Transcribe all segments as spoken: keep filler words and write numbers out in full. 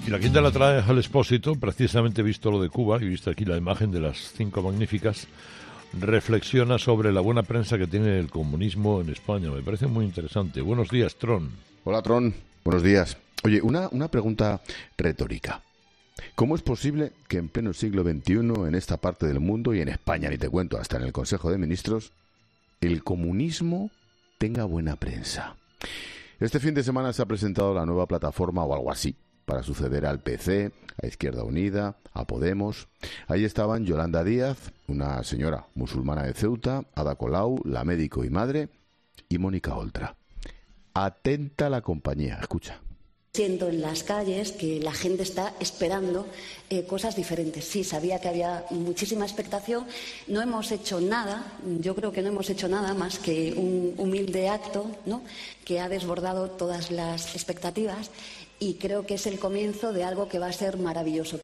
Y la quinta la trae al Expósito, precisamente visto lo de Cuba, y visto aquí la imagen de las cinco magníficas, reflexiona sobre la buena prensa que tiene el comunismo en España. Me parece muy interesante. Buenos días, Tron. Hola, Tron. Buenos días. Oye, una, una pregunta retórica. ¿Cómo es posible que en pleno siglo veintiuno, en esta parte del mundo, y en España, ni te cuento, hasta en el Consejo de Ministros, el comunismo tenga buena prensa? Este fin de semana se ha presentado la nueva plataforma o algo así, para suceder al P C, a Izquierda Unida, a Podemos. Ahí estaban Yolanda Díaz, una señora musulmana de Ceuta, Ada Colau, la médico y madre, y Mónica Oltra. Atenta a la compañía, escucha. Siento en las calles que la gente está esperando eh, cosas diferentes. Sí, sabía que había muchísima expectación. No hemos hecho nada, yo creo que no hemos hecho nada más que un humilde acto, ¿no?, que ha desbordado todas las expectativas y creo que es el comienzo de algo que va a ser maravilloso.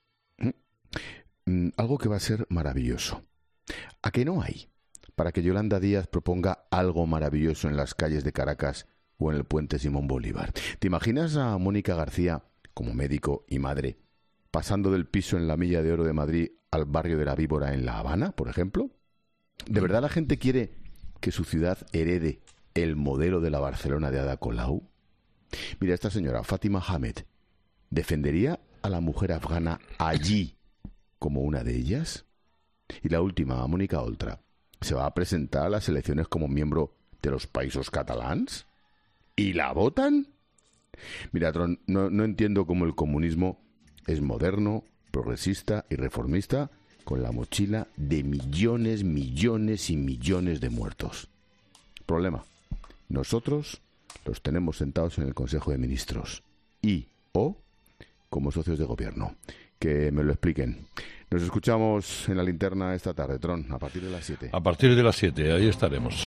Mm, algo que va a ser maravilloso. ¿A qué no hay para que Yolanda Díaz proponga algo maravilloso en las calles de Caracas o en el puente Simón Bolívar? ¿Te imaginas a Mónica García, como médico y madre, pasando del piso en la Milla de Oro de Madrid al barrio de la Víbora en La Habana, por ejemplo? ¿De verdad la gente quiere que su ciudad herede el modelo de la Barcelona de Ada Colau? Mira, esta señora, Fátima Hamed, ¿defendería a la mujer afgana allí como una de ellas? Y la última, Mónica Oltra, ¿se va a presentar a las elecciones como miembro de los Països Catalans? ¿Y la votan? Mira, Tron, no, no entiendo cómo el comunismo es moderno, progresista y reformista con la mochila de millones, millones y millones de muertos. Problema, nosotros los tenemos sentados en el Consejo de Ministros y o como socios de gobierno. Que me lo expliquen. Nos escuchamos en la linterna esta tarde, Tron, a partir de las siete. A partir de las siete, ahí estaremos.